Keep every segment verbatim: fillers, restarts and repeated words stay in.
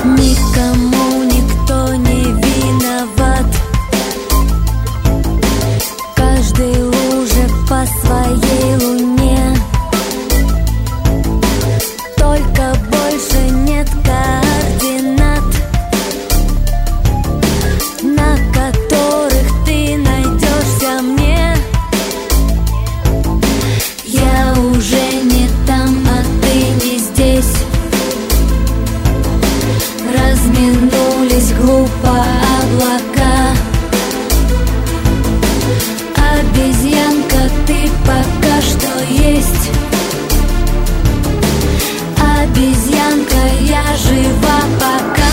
Никому никто не виноват. Каждый луже по своей луне. Только больше нет координат, на которых ты найдешься мне. Я уже не там, а ты не здесь. Разминулись глупо облака. Обезьянка, ты пока что есть. Обезьянка, я жива пока.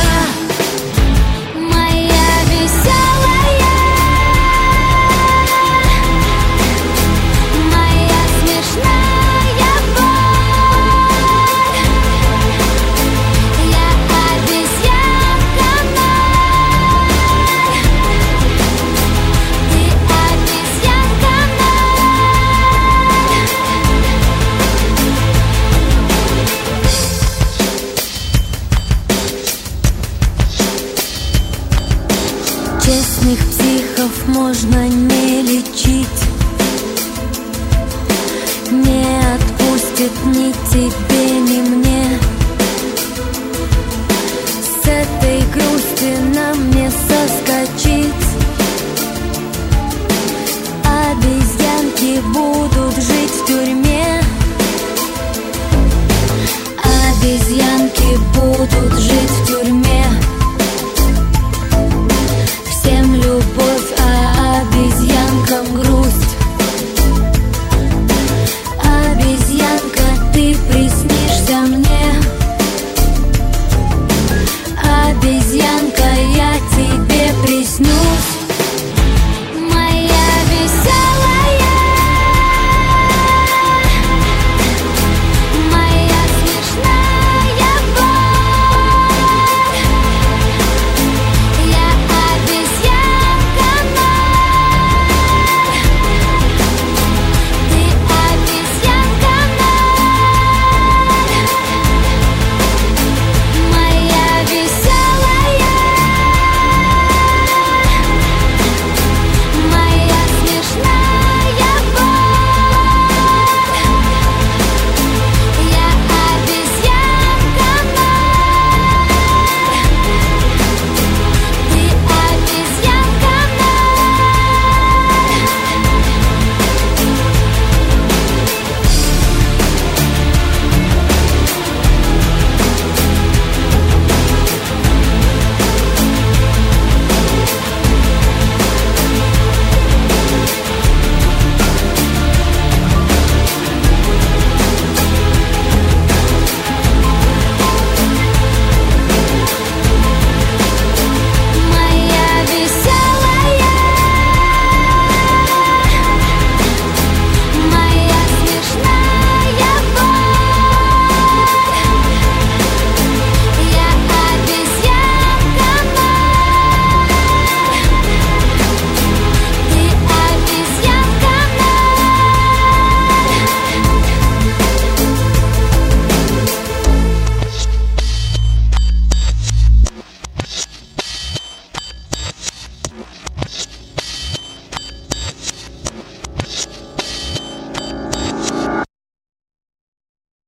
Моя веселая, моя смешная боль. Я обезьянка ноль. Ты обезьянка ноль. Честных психов можно не лечить. Не отпустит ни тебе, ни мне. С этой грусти нам не соскочить. Обезьянки будут жить в тюрьме. Обезьянки будут жить в тюрьме.